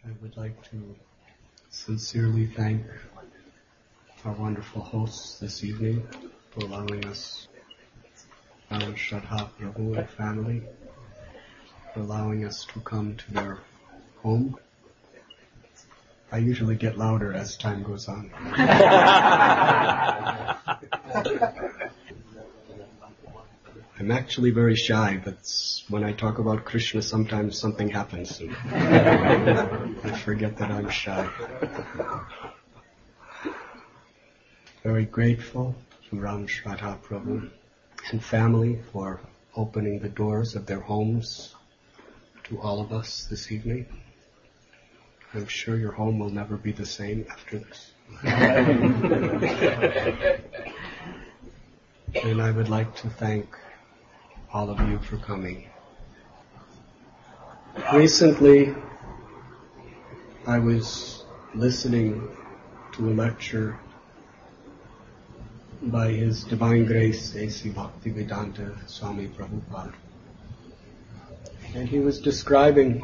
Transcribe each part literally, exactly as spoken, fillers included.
I would like to sincerely thank our wonderful hosts this evening for allowing us, our Shraddha Prabhu and family, for allowing us to come to their home. I usually get louder as time goes on. I'm actually very shy, but when I talk about Krishna, sometimes something happens. And I forget that I'm shy. Very grateful to Ram Shraddha Prabhu and family for opening the doors of their homes to all of us this evening. I'm sure your home will never be the same after this. And I would like to thank all of you for coming. Recently, I was listening to a lecture by His Divine Grace A C Bhaktivedanta Swami Prabhupada. And he was describing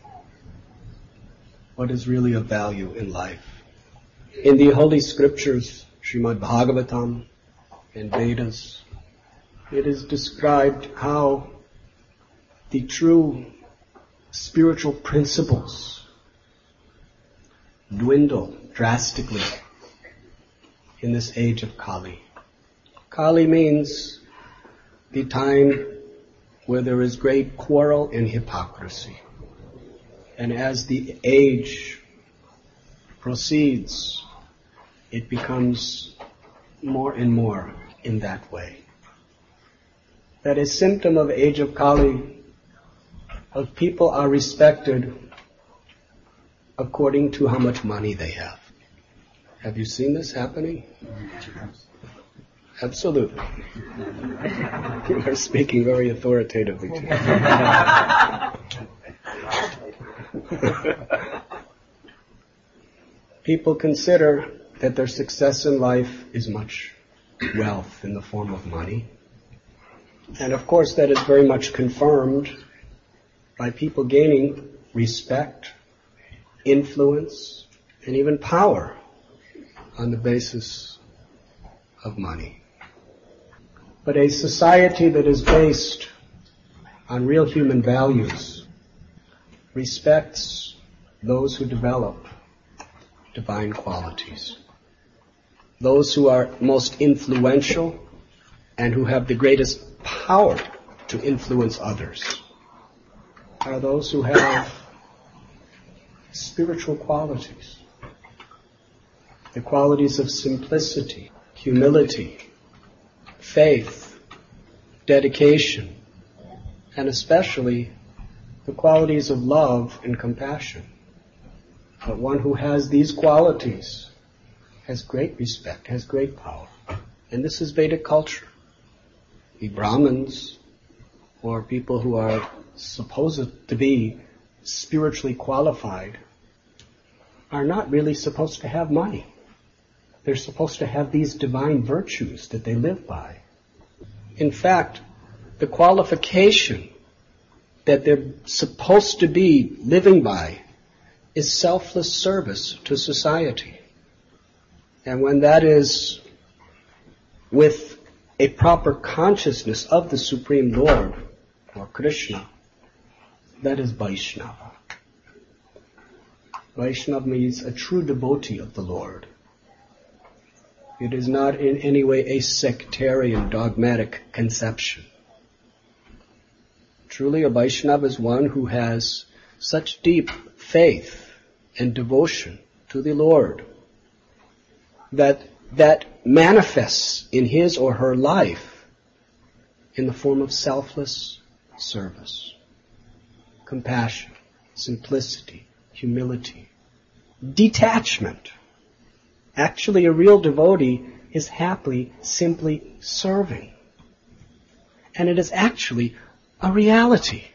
what is really of value in life. In the Holy Scriptures, Srimad Bhagavatam and Vedas, it is described how the true spiritual principles dwindle drastically in this age of Kali. Kali means the time where there is great quarrel and hypocrisy. And as the age proceeds, it becomes more and more in that way. That a symptom of age of Kali, of people are respected according to how much money they have. Have you seen this happening? Absolutely. You are speaking very authoritatively to me. People consider that their success in life is much wealth in the form of money. And of course that is very much confirmed by people gaining respect, influence, and even power on the basis of money. But a society that is based on real human values respects those who develop divine qualities. Those who are most influential and who have the greatest power to influence others are those who have spiritual qualities. The qualities of simplicity, humility, faith, dedication, and especially the qualities of love and compassion. But one who has these qualities has great respect, has great power. And this is Vedic culture. The Brahmins, or people who are supposed to be spiritually qualified, are not really supposed to have money. They're supposed to have these divine virtues that they live by. In fact, the qualification that they're supposed to be living by is selfless service to society. And when that is with a proper consciousness of the Supreme Lord, or Krishna, that is Vaishnava. Vaishnava means a true devotee of the Lord. It is not in any way a sectarian, dogmatic conception. Truly a Vaishnava is one who has such deep faith and devotion to the Lord that that manifests in his or her life in the form of selfless service, compassion, simplicity, humility, detachment. Actually, a real devotee is happily simply serving. And it is actually a reality.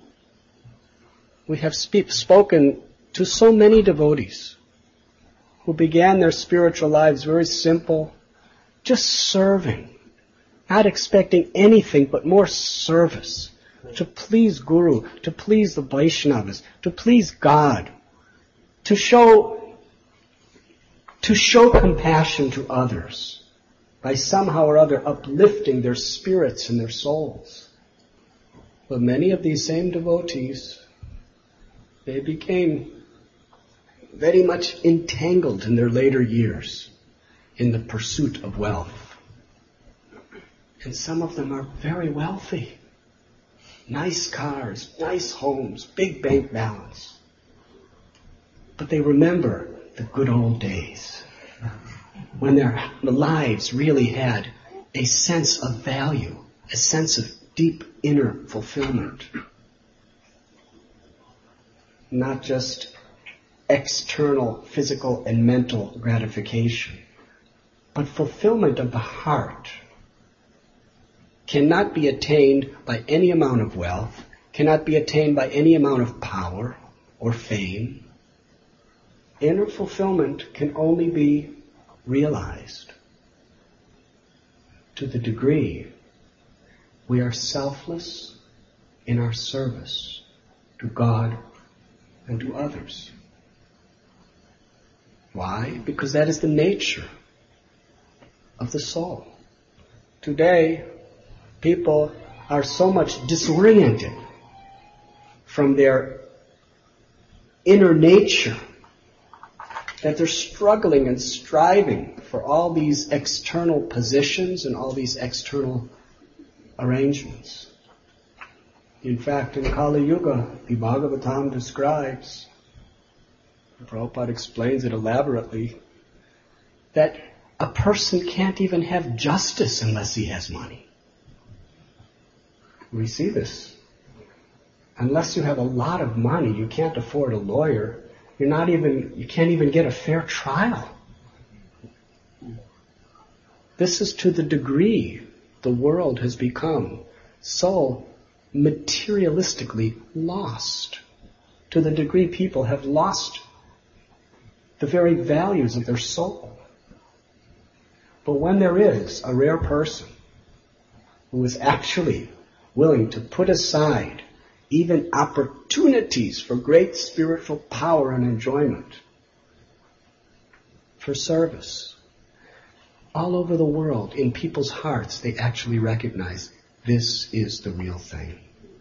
We have spe- spoken to so many devotees who began their spiritual lives very simple, just serving, not expecting anything but more service, to please Guru, to please the Vaishnavas, to please God. to show, to show compassion to others by somehow or other uplifting their spirits and their souls. But many of these same devotees, they became very much entangled in their later years in the pursuit of wealth. And some of them are very wealthy. Nice cars, nice homes, big bank balance. But they remember the good old days when their lives really had a sense of value, a sense of deep inner fulfillment. Not just external physical and mental gratification, but fulfillment of the heart cannot be attained by any amount of wealth, cannot be attained by any amount of power or fame. Inner fulfillment can only be realized to the degree we are selfless in our service to God and to others. Why? Because that is the nature of the soul. Today, people are so much disoriented from their inner nature that they're struggling and striving for all these external positions and all these external arrangements. In fact, in Kali Yuga, the Bhagavatam describes, Prabhupada explains it elaborately, that a person can't even have justice unless he has money. We see this. Unless you have a lot of money, you can't afford a lawyer. You're not even, you can't even get a fair trial. This is to the degree the world has become so materialistically lost. To the degree people have lost the very values of their soul. But when there is a rare person who is actually willing to put aside even opportunities for great spiritual power and enjoyment for service, all over the world, in people's hearts, they actually recognize this is the real thing.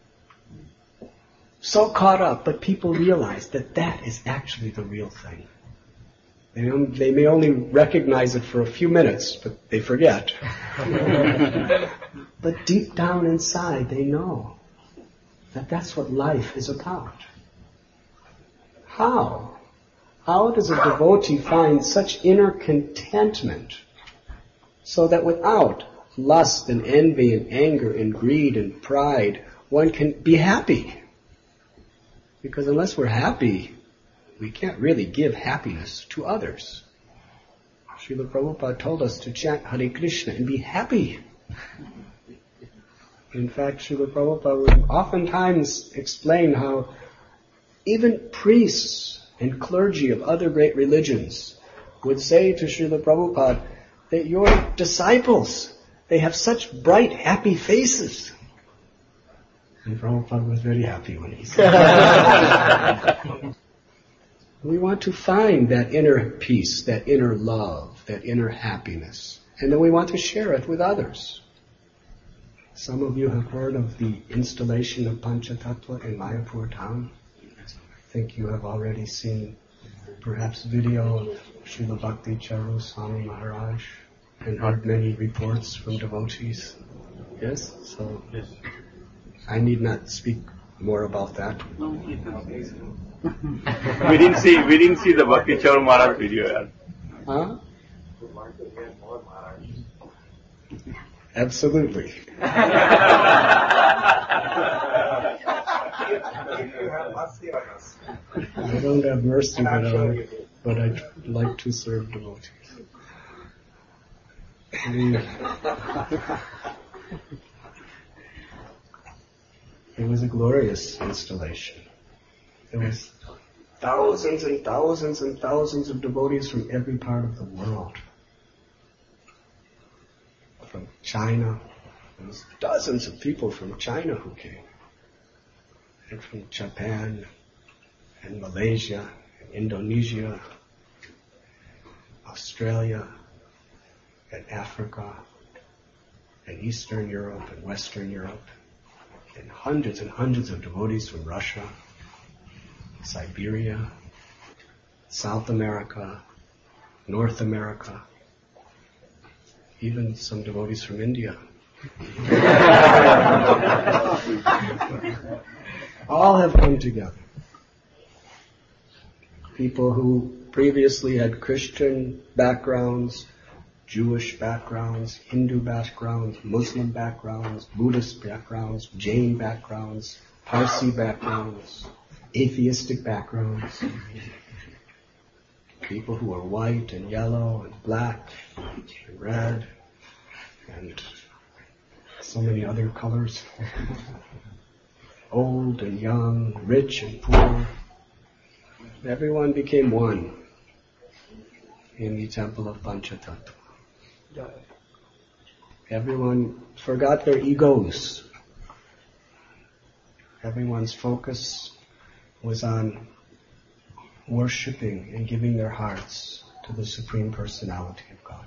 So caught up, but people realize that that is actually the real thing. They, they may only recognize it for a few minutes, but they forget. But deep down inside, they know that that's what life is about. How? How does a devotee find such inner contentment so that without lust and envy and anger and greed and pride, one can be happy? Because unless we're happy, we can't really give happiness to others. Srila Prabhupada told us to chant Hare Krishna and be happy. In fact, Srila Prabhupada would oftentimes explain how even priests and clergy of other great religions would say to Srila Prabhupada that your disciples, they have such bright, happy faces. And Prabhupada was very happy when he said that. We want to find that inner peace, that inner love, that inner happiness. And then we want to share it with others. Some of you have heard of the installation of Panchatattva in Mayapur town. I think you have already seen perhaps video of Srila Bhakti Charu Swami Maharaj and heard many reports from devotees. Yes? So I need not speak more about that. we didn't see we didn't see the Bhakti Charu Maharaj video yet. Huh? Absolutely. I don't have mercy, but I, but I like to serve devotees. It was a glorious installation. There was thousands and thousands and thousands of devotees from every part of the world. From China, there was dozens of people from China who came. And from Japan, and Malaysia, and Indonesia, Australia, and Africa, and Eastern Europe, and Western Europe, and hundreds and hundreds of devotees from Russia, Siberia, South America, North America, even some devotees from India. All have come together. People who previously had Christian backgrounds, Jewish backgrounds, Hindu backgrounds, Muslim backgrounds, Buddhist backgrounds, Jain backgrounds, Parsi backgrounds, atheistic backgrounds, people who are white and yellow and black and red and so many other colors, old and young, rich and poor. Everyone became one in the temple of Panchatattva. Everyone forgot their egos. Everyone's focus was on worshipping and giving their hearts to the Supreme Personality of God.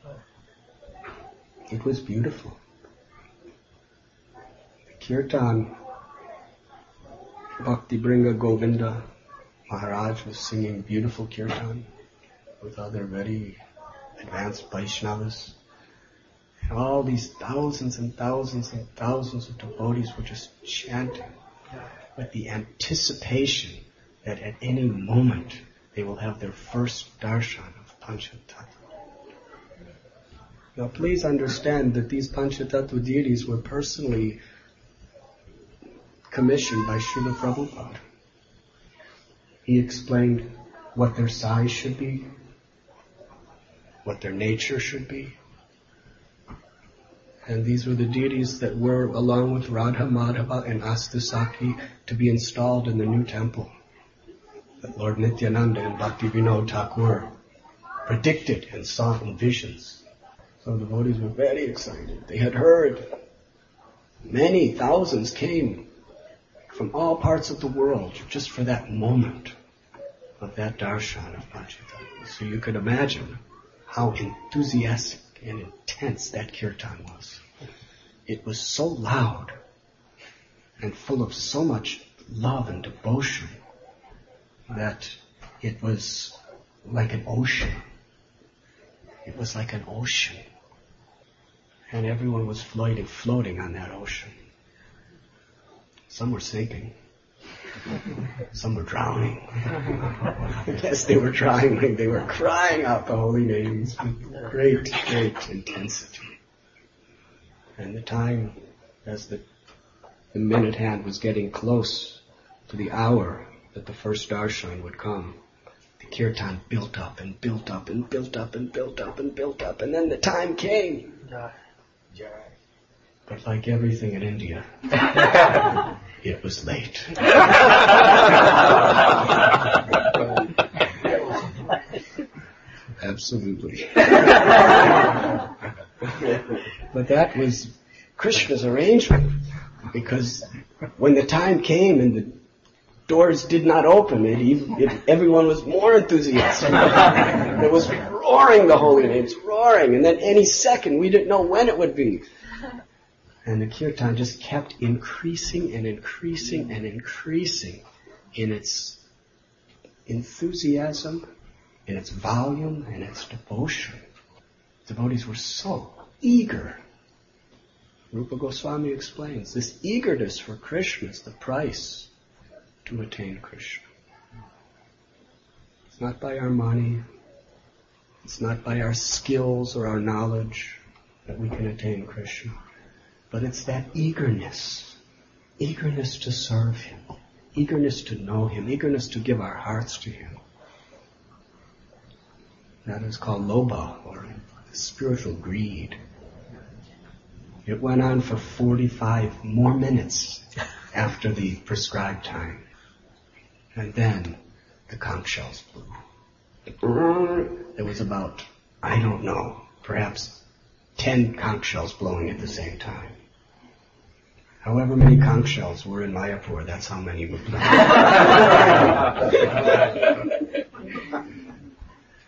It was beautiful. The Kirtan, Bhakti Bringa Govinda Maharaj was singing beautiful Kirtan with other very advanced Vaishnavas. And all these thousands and thousands and thousands of devotees were just chanting with the anticipation that at any moment they will have their first darshan of Panchatattva. Now please understand that these Panchatattva deities were personally commissioned by Srila Prabhupada. He explained what their size should be, what their nature should be. And these were the deities that were, along with Radha, Madhava, and Astasaki, to be installed in the new temple that Lord Nityananda and Bhakti Vinod Thakur predicted and saw in visions. So the devotees were very excited. They had heard many thousands came from all parts of the world just for that moment of that darshan of Panchatattva. So you could imagine how enthusiastic and intense that kirtan was. It was so loud and full of so much love and devotion that it was like an ocean. It was like an ocean. And everyone was floating, floating on that ocean. Some were sinking. Some were drowning. Yes, they were drowning. They were crying out the holy names with great, great intensity. And the time, as the, the minute hand was getting close to the hour that the first darshan would come, the kirtan built up and built up and built up and built up and built up, and then the time came. But like everything in India, it was late. Absolutely. But that was Krishna's arrangement, because when the time came and the doors did not open, it, it, everyone was more enthusiastic. It was roaring the holy names, roaring, and then any second, we didn't know when it would be. And the kirtan just kept increasing and increasing and increasing in its enthusiasm, in its volume, and its devotion. Devotees were so eager. Rupa Goswami explains, this eagerness for Krishna is the price to attain Krishna. It's not by our money, it's not by our skills or our knowledge that we can attain Krishna. But it's that eagerness, eagerness to serve Him, eagerness to know Him, eagerness to give our hearts to Him. That is called lobha, or spiritual greed. It went on for forty-five more minutes after the prescribed time. And then the conch shells blew. There was about, I don't know, perhaps ten conch shells blowing at the same time. However many conch shells were in Mayapur, that's how many were blown.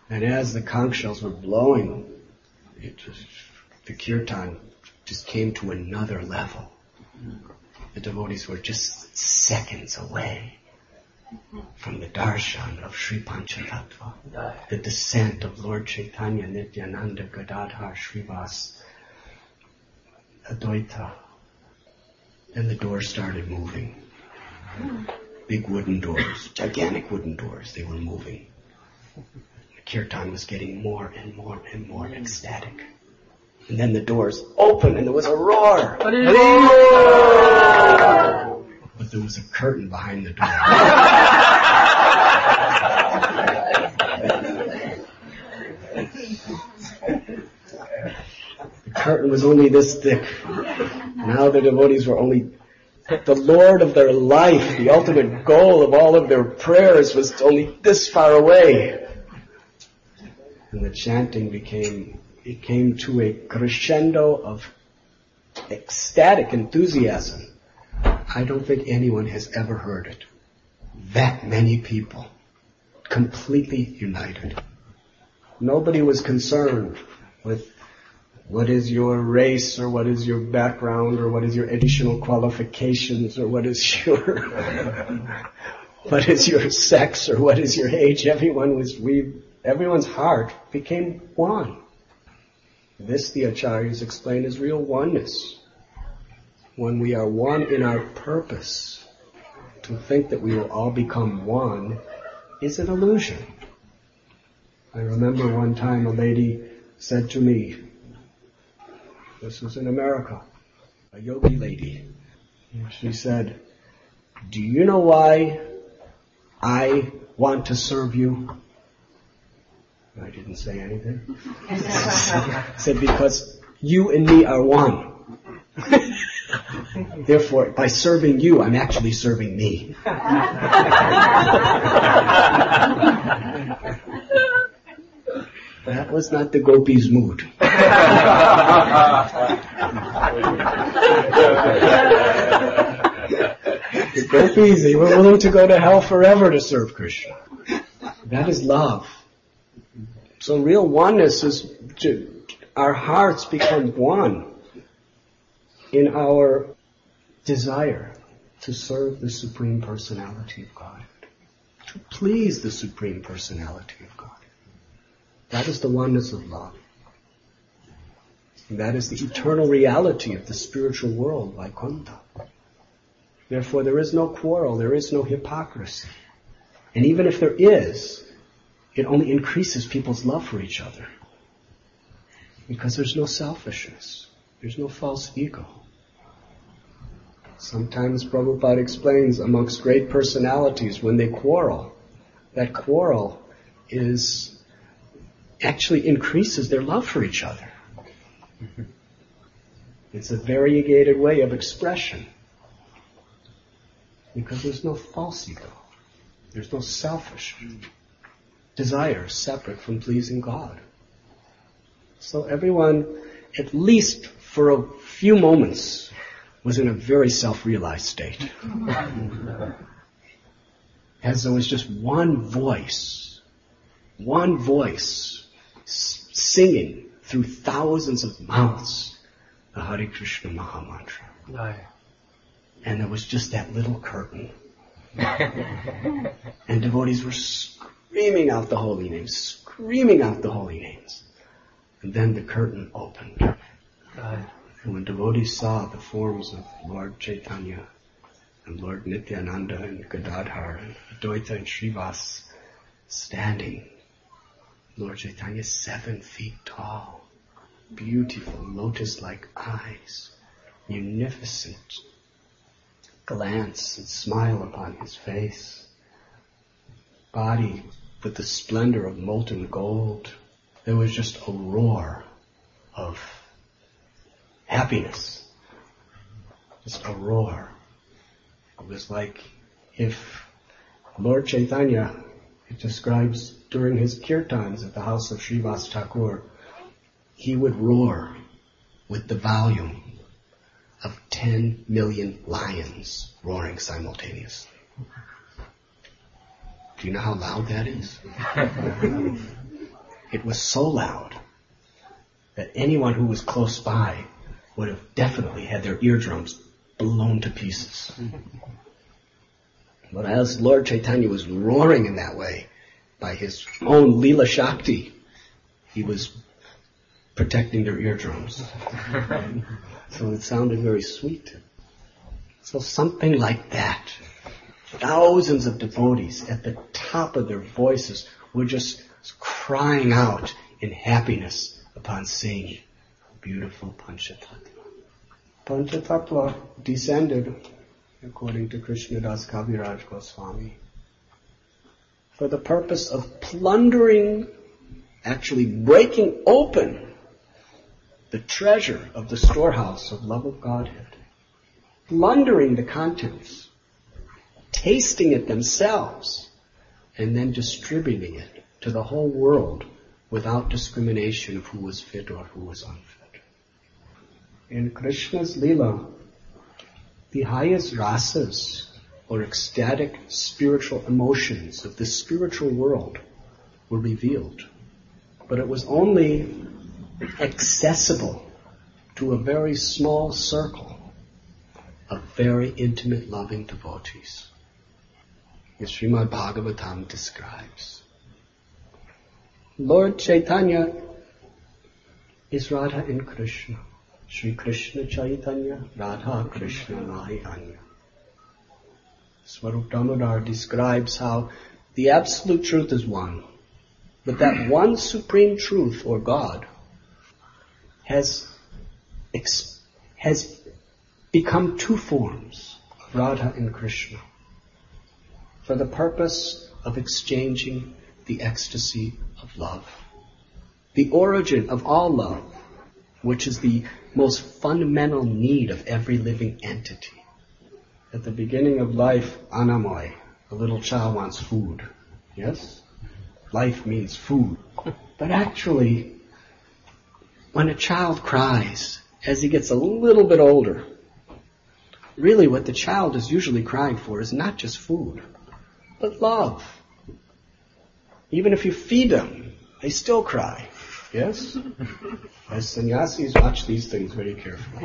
And as the conch shells were blowing, it just, the kirtan just came to another level. The devotees were just seconds away from the darshan of Sri Panchatattva, the descent of Lord Chaitanya, Nityananda, Gadadhar, Srivas, Advaita. Then the doors started moving. Big wooden doors, gigantic wooden doors, they were moving. The kirtan was getting more and more and more ecstatic. And then the doors opened and there was a roar. But there was a curtain behind the door. The curtain was only this thick. Now the devotees were only, the Lord of their life, the ultimate goal of all of their prayers was only this far away. And the chanting became, it came to a crescendo of ecstatic enthusiasm. I don't think anyone has ever heard it. That many people, completely united. Nobody was concerned with what is your race, or what is your background, or what is your additional qualifications, or what is your what is your sex, or what is your age. Everyone was we everyone's heart became one. This, the acharyas explain, is real oneness. When we are one in our purpose, to think that we will all become one is an illusion. I remember one time a lady said to me, this was in America, a yogi lady. She said, "Do you know why I want to serve you?" I didn't say anything. I said, "Because you and me are one. Therefore, by serving you, I'm actually serving me." That was not the gopis' mood. The gopis, they were willing to go to hell forever to serve Krishna. That is love. So real oneness is to, our hearts become one in our desire to serve the Supreme Personality of God, to please the Supreme Personality of God. That is the oneness of love. And that is the eternal reality of the spiritual world, Vaikuntha. Therefore, there is no quarrel, there is no hypocrisy. And even if there is, it only increases people's love for each other. Because there's no selfishness, there's no false ego. Sometimes Prabhupada explains, amongst great personalities, when they quarrel, that quarrel is actually increases their love for each other. It's a variegated way of expression. Because there's no false ego. There's no selfish desire separate from pleasing God. So everyone, at least for a few moments, was in a very self-realized state. As there was just one voice, one voice singing through thousands of mouths the Hare Krishna Mahamantra. Aye. And there was just that little curtain. And devotees were screaming out the holy names, screaming out the holy names. And then the curtain opened. Aye. And when devotees saw the forms of Lord Chaitanya and Lord Nityananda and Gadadhar and Advaita and Srivas standing, Lord Chaitanya is seven feet tall, beautiful, lotus-like eyes, munificent glance and smile upon his face, body with the splendor of molten gold. There was just a roar of happiness, just a roar. It was like if Lord Chaitanya, it describes during his kirtans at the house of Srivas Thakur, he would roar with the volume of ten million lions roaring simultaneously. Do you know how loud that is? It was so loud that anyone who was close by would have definitely had their eardrums blown to pieces. But as Lord Chaitanya was roaring in that way, by his own Leela Shakti, he was protecting their eardrums. So it sounded very sweet. So something like that. Thousands of devotees at the top of their voices were just crying out in happiness upon seeing beautiful Panchatattva. Panchatattva descended, according to Krishnadas Kaviraj Goswami, for the purpose of plundering, actually breaking open the treasure of the storehouse of love of Godhead, plundering the contents, tasting it themselves, and then distributing it to the whole world without discrimination of who was fit or who was unfit. In Krishna's Leela, the highest rasas, or ecstatic spiritual emotions of the spiritual world, were revealed. But it was only accessible to a very small circle of very intimate, loving devotees. As Srimad Bhagavatam describes. Lord Chaitanya is Radha and Krishna. Sri Krishna Chaitanya, Radha Krishna Nahi Anya. Swarup Damodar describes how the absolute truth is one, but that one supreme truth, or God, has ex- has become two forms, Radha and Krishna, for the purpose of exchanging the ecstasy of love. The origin of all love, which is the most fundamental need of every living entity. At the beginning of life, Anamoy, a little child wants food. Yes? Life means food. But actually, when a child cries, as he gets a little bit older, really what the child is usually crying for is not just food, but love. Even if you feed them, they still cry. Yes? As sannyasis, watch these things very carefully.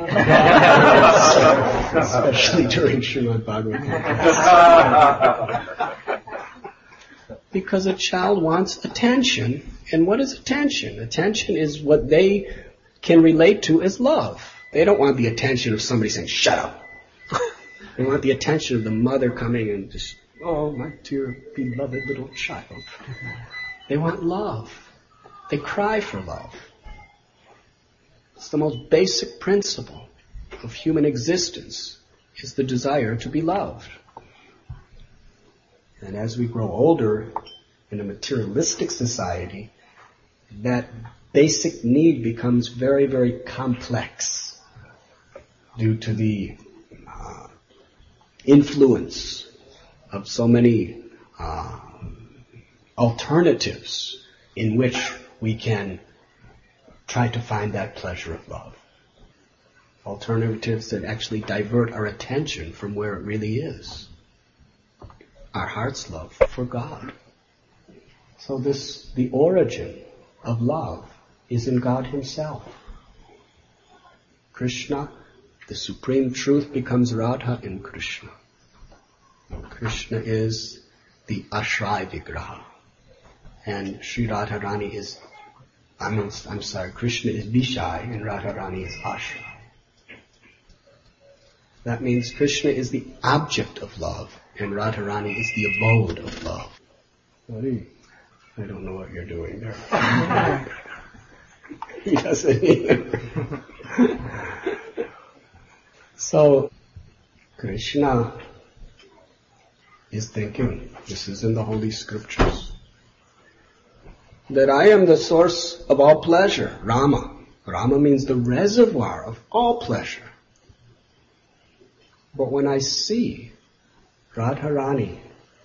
Especially during Srimad Bhagavatam. Because a child wants attention. And what is attention? Attention is what they can relate to as love. They don't want the attention of somebody saying, shut up. They want the attention of the mother coming and just, oh, my dear beloved little child. They want love. They cry for love. It's the most basic principle of human existence, is the desire to be loved. And as we grow older in a materialistic society, that basic need becomes very, very complex due to the uh, influence of so many uh, alternatives in which we can try to find that pleasure of love. Alternatives that actually divert our attention from where it really is. Our heart's love for God. So this, the origin of love is in God Himself. Krishna, the supreme truth, becomes Radha in Krishna. Krishna is the Ashray Vigraha. And Sri Radharani is, I mean, I'm sorry, Krishna is Vishai and Radharani is Ashray. That means Krishna is the object of love and Radharani is the abode of love. Sorry, I don't know what you're doing there. He doesn't either. So, Krishna is thinking, this is in the Holy Scriptures, that I am the source of all pleasure, Rama. Rama means the reservoir of all pleasure. But when I see Radharani,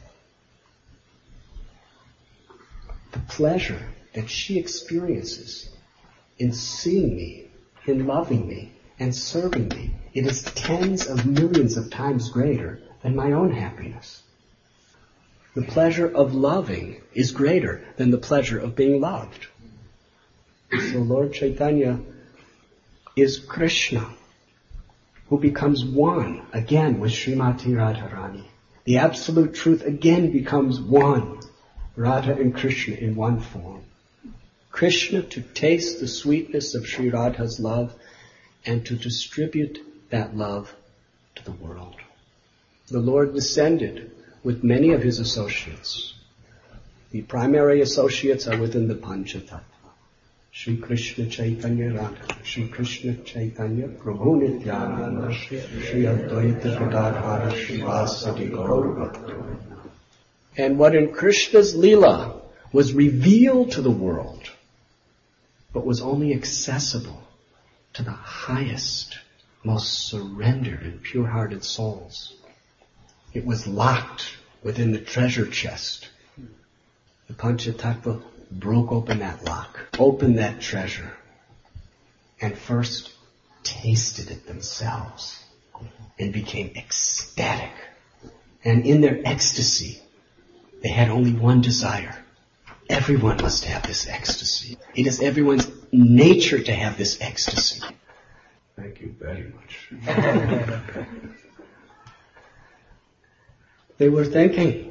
the pleasure that she experiences in seeing me, in loving me, and serving me, it is tens of millions of times greater than my own happiness. The pleasure of loving is greater than the pleasure of being loved. So Lord Chaitanya is Krishna, who becomes one again with Srimati Radharani. The absolute truth again becomes one, Radha and Krishna in one form. Krishna to taste the sweetness of Sri Radha's love and to distribute that love to the world. The Lord descended with many of his associates. The primary associates are within the Panchatattva. Shri Krishna Chaitanya Radha, Shri Krishna Chaitanya Prabhu Nityananda, Shri Advaita Gadadhara Srivasadi Gaurabhakta. And what in Krishna's Leela was revealed to the world, but was only accessible to the highest, most surrendered and pure-hearted souls. It was locked within the treasure chest. The Panchatattva broke open that lock, opened that treasure, and first tasted it themselves and became ecstatic. And in their ecstasy, they had only one desire. Everyone must have this ecstasy. It is everyone's nature to have this ecstasy. Thank you very much. They were thinking,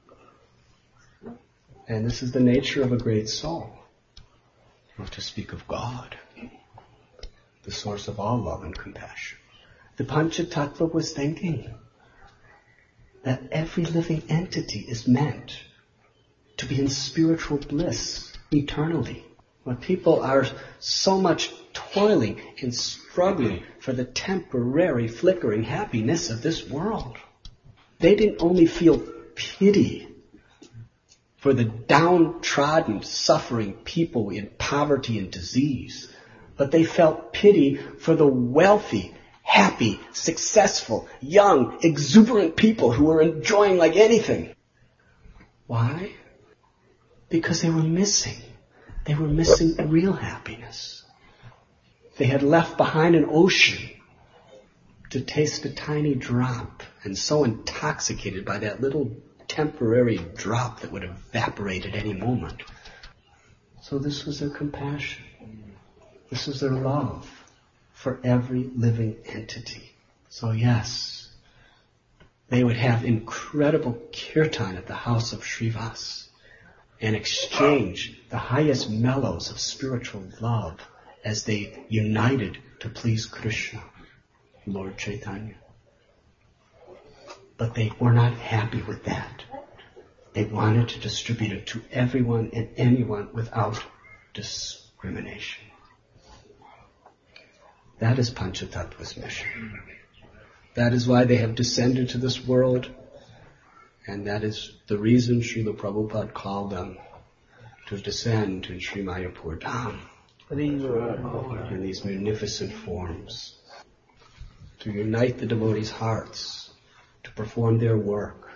and this is the nature of a great soul, not to speak of God, the source of all love and compassion. The Panchatattva was thinking that every living entity is meant to be in spiritual bliss eternally. When people are so much toiling and struggling for the temporary flickering happiness of this world, they didn't only feel pity for the downtrodden, suffering people in poverty and disease, but they felt pity for the wealthy, happy, successful, young, exuberant people who were enjoying like anything. Why? Because they were missing. They were missing real happiness. They had left behind an ocean to taste a tiny drop, and so intoxicated by that little temporary drop that would evaporate at any moment. So this was their compassion. This was their love for every living entity. So yes, they would have incredible kirtan at the house of Srivas and exchange the highest mellows of spiritual love as they united to please Krishna, Lord Chaitanya. But they were not happy with that. They wanted to distribute it to everyone and anyone without discrimination. That is Panchatattva's mission. That is why they have descended to this world, and that is the reason Srila Prabhupada called them to descend in Sri Mayapur Dham in these magnificent forms, to unite the devotees' hearts, to perform their work.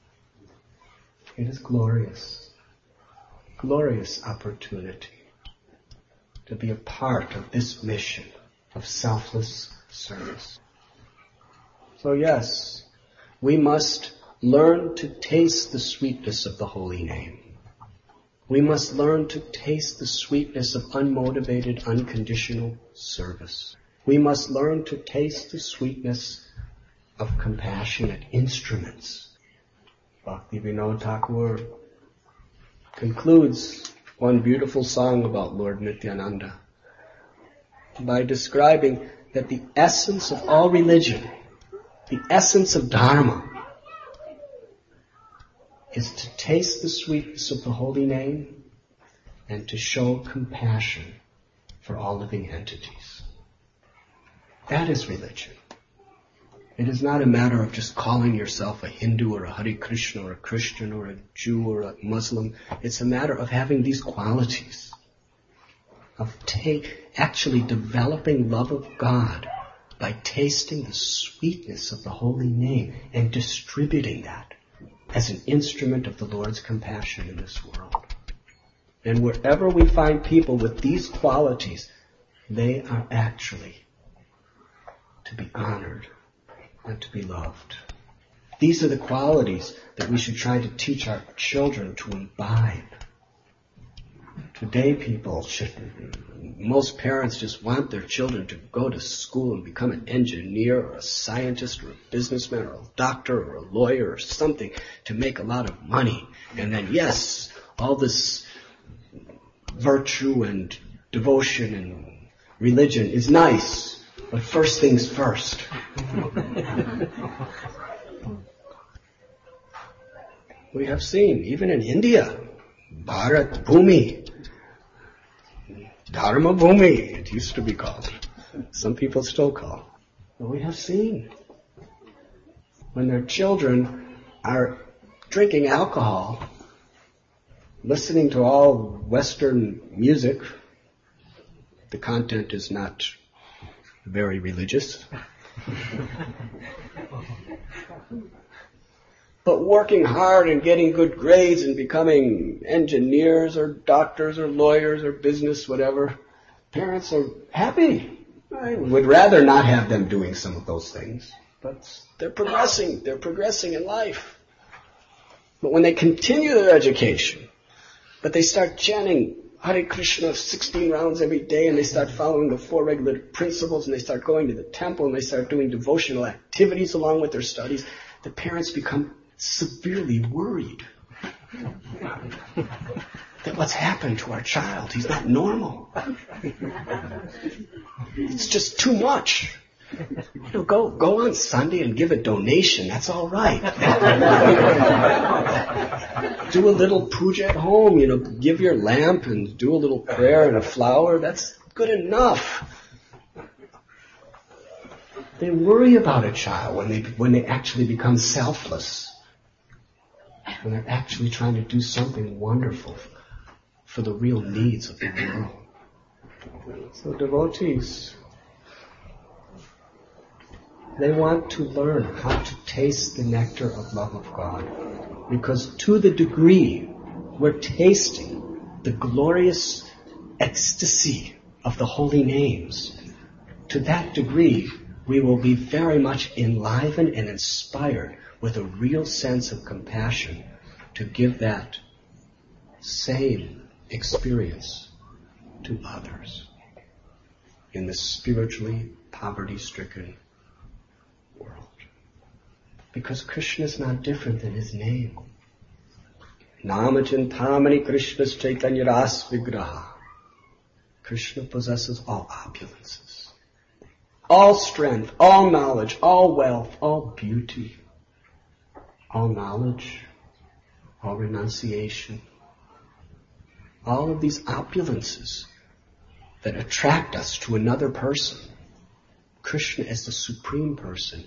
It is glorious, glorious opportunity to be a part of this mission of selfless service. So yes, we must learn to taste the sweetness of the holy name. We must learn to taste the sweetness of unmotivated, unconditional service. We must learn to taste the sweetness of compassionate instruments. Bhakti Vinod Thakur concludes one beautiful song about Lord Nityananda by describing that the essence of all religion, the essence of Dharma, is to taste the sweetness of the holy name and to show compassion for all living entities. That is religion. It is not a matter of just calling yourself a Hindu or a Hare Krishna or a Christian or a Jew or a Muslim. It's a matter of having these qualities, of take, actually developing love of God by tasting the sweetness of the holy name and distributing that as an instrument of the Lord's compassion in this world. And wherever we find people with these qualities, they are actually to be honored and to be loved. These are the qualities that we should try to teach our children to imbibe, Today people should, most parents just want their children to go to school and become an engineer or a scientist or a businessman or a doctor or a lawyer or something to make a lot of money. And then yes, all this virtue and devotion and religion is nice, but first things first. We have seen, even in India, Bharat Bhumi, Dharma Bhumi, it used to be called. Some people still call. But we have seen when their children are drinking alcohol, listening to all Western music, the content is not very religious, but working hard and getting good grades and becoming engineers or doctors or lawyers or business, whatever, parents are happy. I would rather not have them doing some of those things, but they're progressing, they're progressing in life. But when they continue their education, but they start chanting Hare Krishna sixteen rounds every day, and they start following the four regular principles, and they start going to the temple, and they start doing devotional activities along with their studies, the parents become severely worried that what's happened to our child, he's not normal. It's just too much. You know, go go on Sunday and give a donation. That's all right. Do a little puja at home. You know, give your lamp and do a little prayer and a flower. That's good enough. They worry about a child when they when they actually become selfless, when they're actually trying to do something wonderful for the real needs of the world. So devotees, they want to learn how to taste the nectar of love of God, because to the degree we're tasting the glorious ecstasy of the holy names, to that degree we will be very much enlivened and inspired with a real sense of compassion to give that same experience to others in this spiritually poverty-stricken world. Because Krishna is not different than his name. Namachintamani Krishna's Chaitanya Ras Vigraha. Krishna possesses all opulences, all strength, all knowledge, all wealth, all beauty, all knowledge, all renunciation, all of these opulences that attract us to another person. Krishna, as the Supreme Person,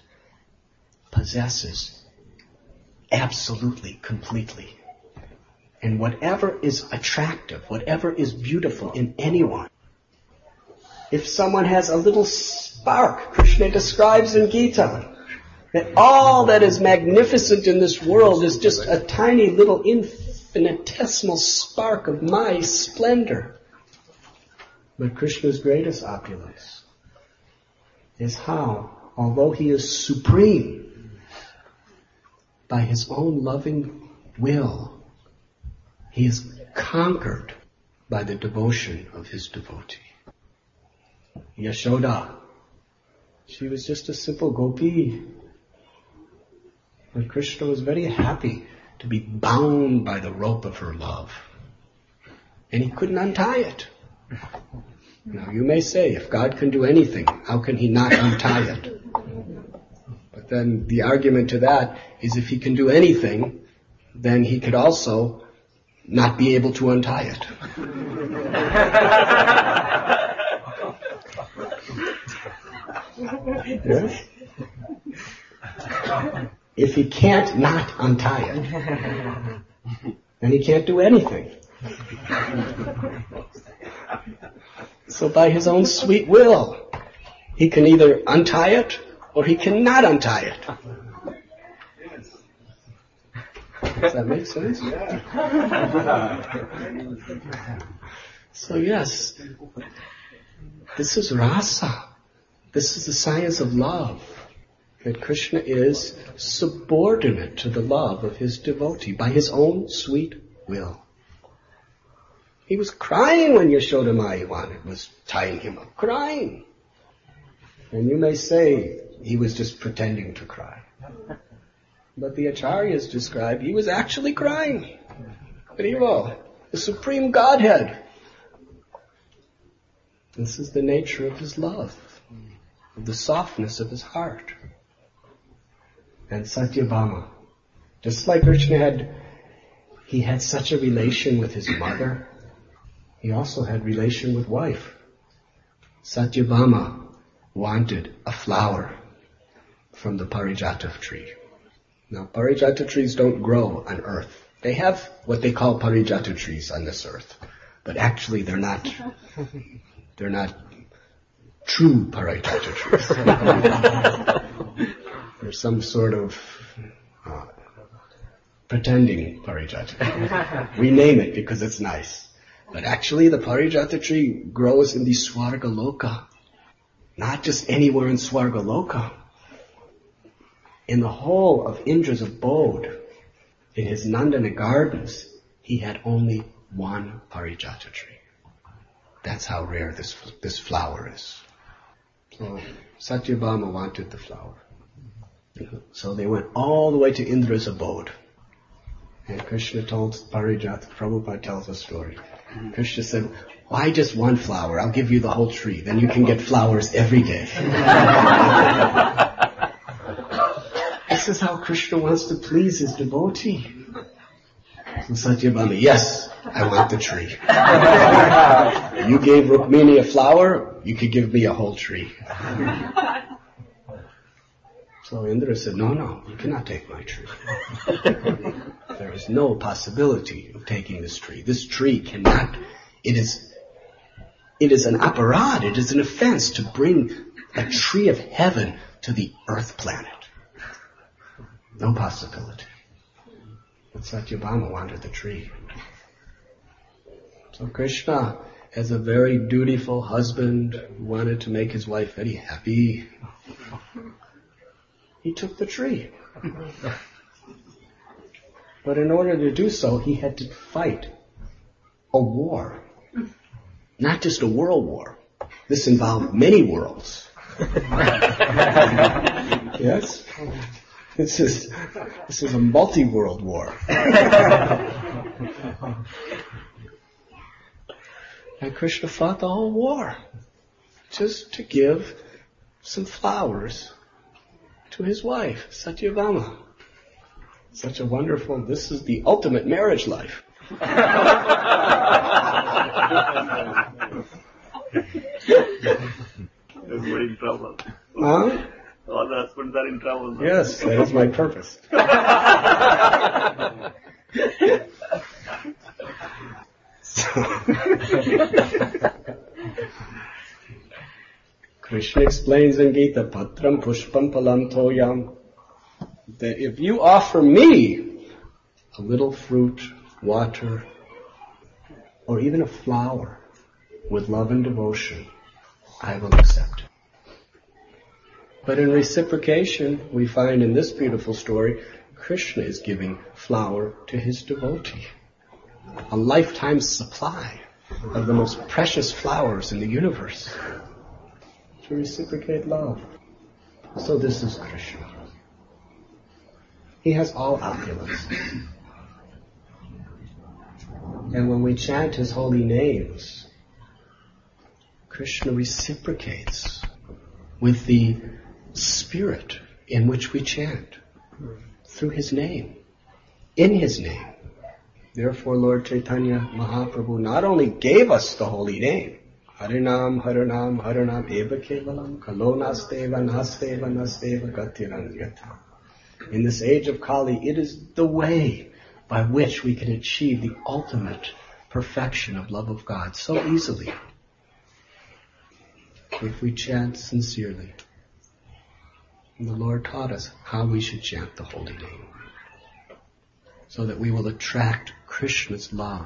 possesses absolutely, completely. And whatever is attractive, whatever is beautiful in anyone, if someone has a little spark, Krishna describes in Gita that all that is magnificent in this world is just a tiny little infinitesimal spark of my splendor. But Krishna's greatest opulence is how, although he is supreme, by his own loving will, he is conquered by the devotion of his devotee. Yashoda, she was just a simple gopi. But Krishna was very happy to be bound by the rope of her love. And he couldn't untie it. Now you may say, if God can do anything, how can he not untie it? But then the argument to that is, if he can do anything, then he could also not be able to untie it. Yes? If he can't not untie it, then he can't do anything. So by his own sweet will, he can either untie it or he cannot untie it. Does that make sense? So yes, this is rasa. This is the science of love. That Krishna is subordinate to the love of his devotee by his own sweet will. He was crying when Yashoda Maya wanted, was tying him up, crying. And you may say he was just pretending to cry. But the Acharyas describe he was actually crying. Haribo, the Supreme Godhead. This is the nature of his love, of the softness of his heart. And Satyabhama, just like Krishna had, he had such a relation with his mother, he also had relation with wife. Satyabhama wanted a flower from the Parijata tree. Now, Parijata trees don't grow on earth. They have what they call Parijata trees on this earth. But actually they're not, they're not true Parijata trees. They're some sort of uh, pretending Parijata. We name it because it's nice. But actually the Parijata tree grows in the Swargaloka. Not just anywhere in Swargaloka. In the whole of Indra's abode, in his Nandana gardens, he had only one Parijata tree. That's how rare this this flower is. So Satyabhama wanted the flower. So they went all the way to Indra's abode. And Krishna told Parijata, Prabhupada tells a story. Krishna said, why just one flower? I'll give you the whole tree. Then you can get flowers every day. This is how Krishna wants to please his devotee. So Satyabhama, yes, I want the tree. You gave Rukmini a flower, you could give me a whole tree. So Indra said, no, no, you cannot take my tree. There is no possibility of taking this tree. This tree cannot, it is, it is an aparad, it is an offense to bring a tree of heaven to the earth planet. No possibility. But Satyabhama wanted the tree. So Krishna, as a very dutiful husband, wanted to make his wife very happy. He took the tree. But in order to do so, he had to fight a war. Not just a world war. This involved many worlds. Yes? This is, this is a multi-world war. And Krishna fought the whole war just to give some flowers to his wife, Satyabhama. Such a wonderful, this is the ultimate marriage life. Everybody in trouble. Huh? All the husbands are in trouble. Yes, that is my purpose. So, Krishna explains in Gita, Patram Pushpam Palam Toyam, that if you offer me a little fruit, water, or even a flower with love and devotion, I will accept it. But in reciprocation, we find in this beautiful story, Krishna is giving flower to his devotee. A lifetime supply of the most precious flowers in the universe. To reciprocate love. So this is Krishna. He has all opulence. And when we chant his holy names, Krishna reciprocates with the spirit in which we chant, through his name, in his name. Therefore Lord Chaitanya Mahaprabhu not only gave us the holy name, Harinam, Harinam, Harinam, Eva Kevalam, Kalo Nasteva, Nasteva, Nasteva, Gatiranyata. In this age of Kali, it is the way by which we can achieve the ultimate perfection of love of God so easily. If we chant sincerely. And the Lord taught us how we should chant the holy name, so that we will attract Krishna's love.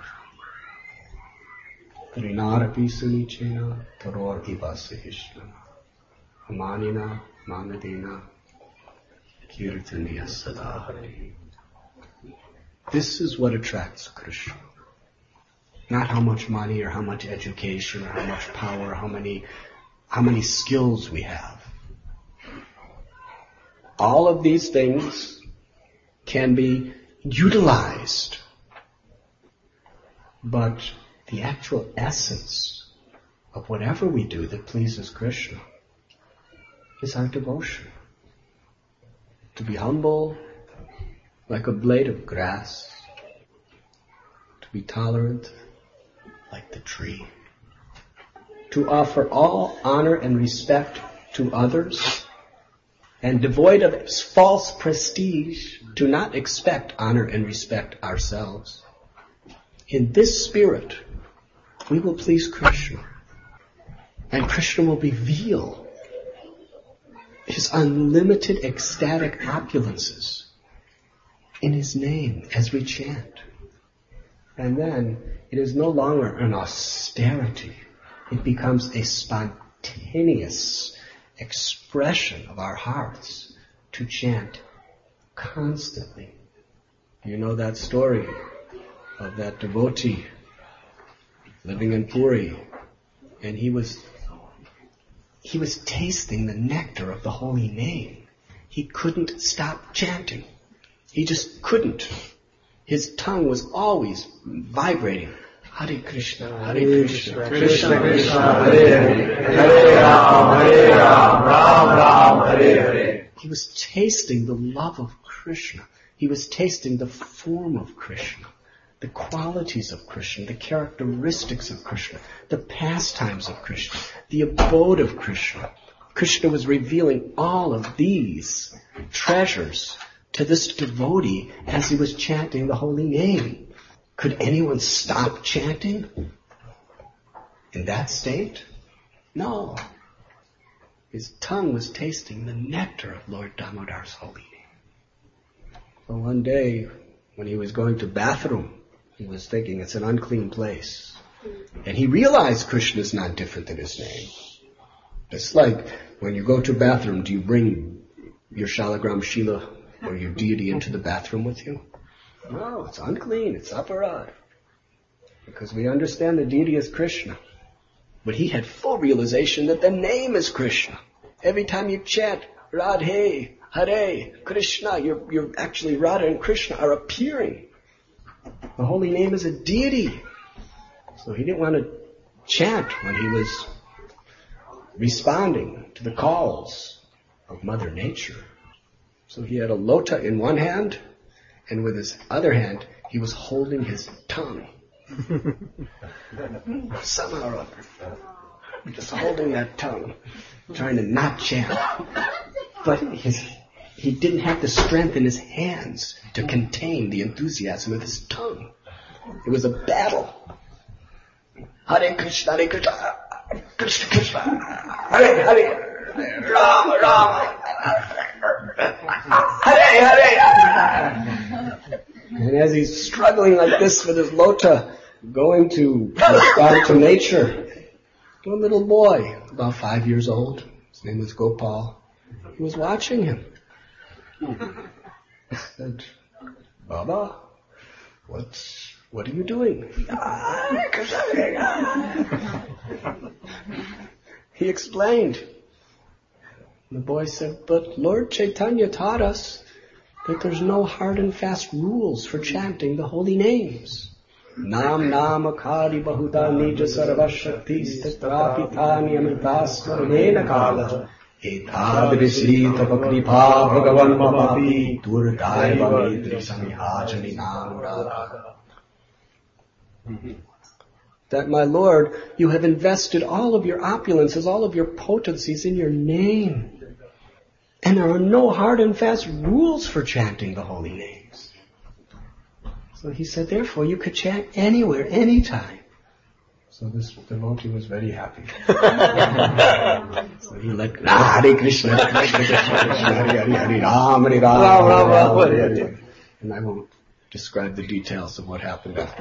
Trinarapi sunichena taror ivasihishna amanina manadina kirtaniya sadahari. This is what attracts Krishna. Not how much money or how much education or how much power, or how many, how many skills we have. All of these things can be utilized, but the actual essence of whatever we do that pleases Krishna is our devotion. To be humble like a blade of grass, to be tolerant like the tree, to offer all honor and respect to others, and devoid of false prestige, to not expect honor and respect ourselves. In this spirit, we will please Krishna, and Krishna will reveal His unlimited ecstatic opulences in His name as we chant. And then it is no longer an austerity. It becomes a spontaneous expression of our hearts to chant constantly. You know that story of that devotee living in Puri, and he was he was tasting the nectar of the holy name. He couldn't stop chanting. He just couldn't. His tongue was always vibrating. Hare Krishna, Hare Krishna, Krishna Krishna, Hare Hare, Hare Ram, Hare Ram, Ram Ram, Hare Hare. He was tasting the love of Krishna. He was tasting the form of Krishna, the qualities of Krishna, the characteristics of Krishna, the pastimes of Krishna, the abode of Krishna. Krishna was revealing all of these treasures to this devotee as he was chanting the holy name. Could anyone stop chanting in that state? No. His tongue was tasting the nectar of Lord Damodar's holy name. So one day, when he was going to bathroom, he was thinking it's an unclean place. And he realized Krishna is not different than his name. It's like when you go to a bathroom, do you bring your Shalagram Shila or your deity into the bathroom with you? No, it's unclean, it's aparad. Because we understand the deity is Krishna. But he had full realization that the name is Krishna. Every time you chant, Radhe, Hare, Krishna, you're, you're actually Radha and Krishna are appearing. The holy name is a deity. So he didn't want to chant when he was responding to the calls of Mother Nature. So he had a lota in one hand, and with his other hand, he was holding his tongue. Somehow or other. Just holding that tongue, trying to not chant. But his, he didn't have the strength in his hands to contain the enthusiasm of his tongue. It was a battle. Hare Krishna, Hare Krishna, Krishna Krishna, Hare Hare, Ram Ram, Hare Hare. And as he's struggling like this with his lota, going to respond to nature, a little boy, about five years old, his name was Gopal, he was watching him. He said, Baba, what's, what are you doing? He explained. The boy said, but Lord Chaitanya taught us that there's no hard and fast rules for chanting the holy names. Nam nama kari bahuda nija sarvashaktis tatrapitani amritasvarvena kala etadrisita pakripa bhagavan mapapi durdaiva medri samihajani namurada. That, my Lord, you have invested all of your opulences, all of your potencies in your name. And there are no hard and fast rules for chanting the holy names. So he said, therefore, you could chant anywhere, anytime. So this devotee was very happy. So he let, Hare Krishna, Krishna Krishna, Hare Hare, Hare Ram, Hare Ram, Hare Hare. And I won't describe the details of what happened after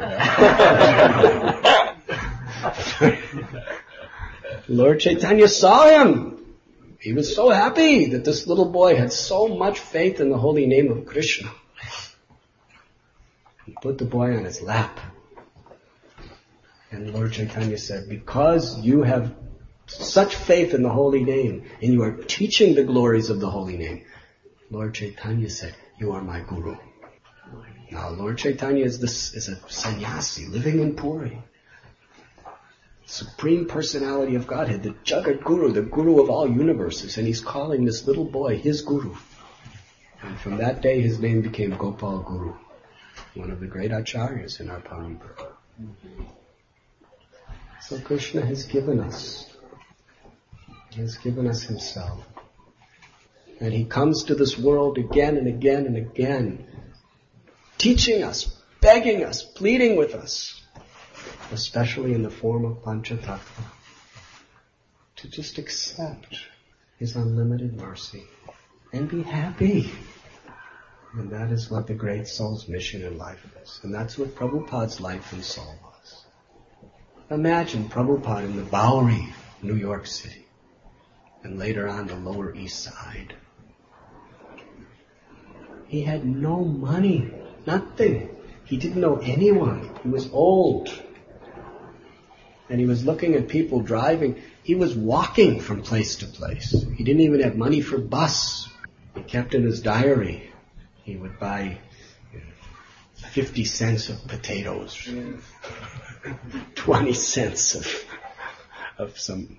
that. Lord Chaitanya saw him. He was so happy that this little boy had so much faith in the holy name of Krishna. He put the boy on his lap. And Lord Chaitanya said, because you have such faith in the holy name and you are teaching the glories of the holy name, Lord Chaitanya said, you are my guru. Now Lord Chaitanya is this is a sannyasi living in Puri. Supreme personality of Godhead, the Jagat Guru, the Guru of all universes, and he's calling this little boy his Guru. And from that day his name became Gopal Guru, one of the great acharyas in our Parampara. So Krishna has given us, he has given us himself. And he comes to this world again and again and again, teaching us, begging us, pleading with us, especially in the form of Panchatattva, to just accept his unlimited mercy and be happy. And that is what the great soul's mission in life is. And that's what Prabhupada's life and soul was. Imagine Prabhupada in the Bowery, New York City, and later on the Lower East Side. He had no money, nothing. He didn't know anyone. He was old. And he was looking at people driving. He was walking from place to place. He didn't even have money for bus. He kept in his diary. He would buy fifty cents of potatoes, twenty cents of, of some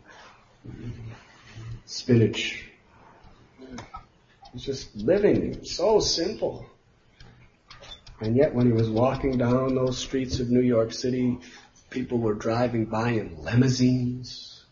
spinach. He was just living so simple. And yet when he was walking down those streets of New York City, people were driving by in limousines,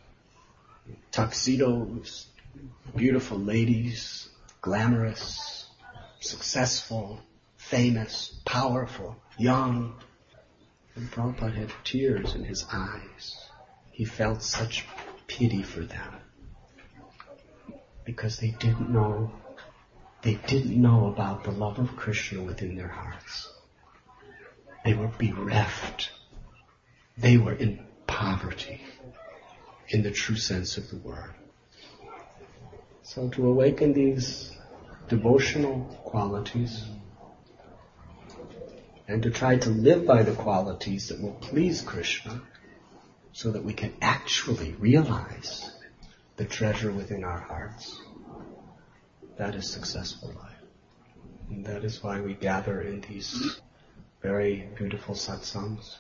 tuxedos, beautiful ladies, glamorous, successful, famous, powerful, young. And Prabhupada had tears in his eyes. He felt such pity for them. Because they didn't know, they didn't know about the love of Krishna within their hearts. They were bereft. They were in poverty, in the true sense of the word. So to awaken these devotional qualities and to try to live by the qualities that will please Krishna so that we can actually realize the treasure within our hearts, that is successful life. And that is why we gather in these very beautiful satsangs.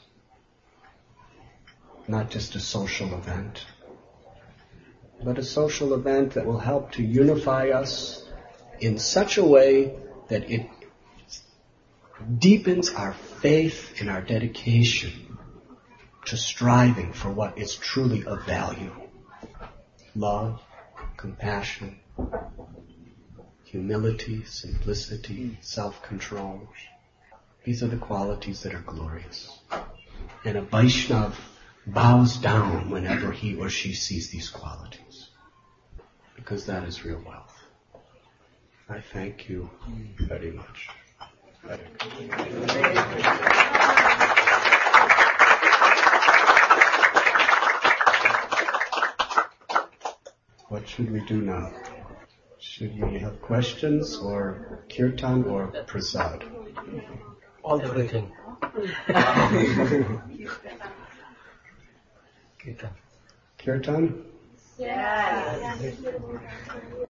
Not just a social event, but a social event that will help to unify us in such a way that it deepens our faith and our dedication to striving for what is truly of value. Love, compassion, humility, simplicity, self-control. These are the qualities that are glorious. And a Vaishnava bows down whenever he or she sees these qualities, because that is real wealth. I thank you very much. What should we do now? Should we have questions or kirtan or prasad? All everything. Kirtan? Yes.